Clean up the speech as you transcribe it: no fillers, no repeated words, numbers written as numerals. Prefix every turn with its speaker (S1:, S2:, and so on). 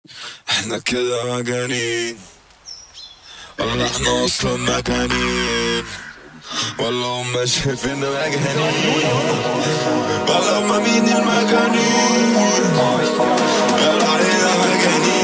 S1: احنا كده مجانين، ولا احنا اصلا مجانين، ولا هم شايفيننا مجانين، ولا هم مين المجانين؟ يلا علينا مجانين.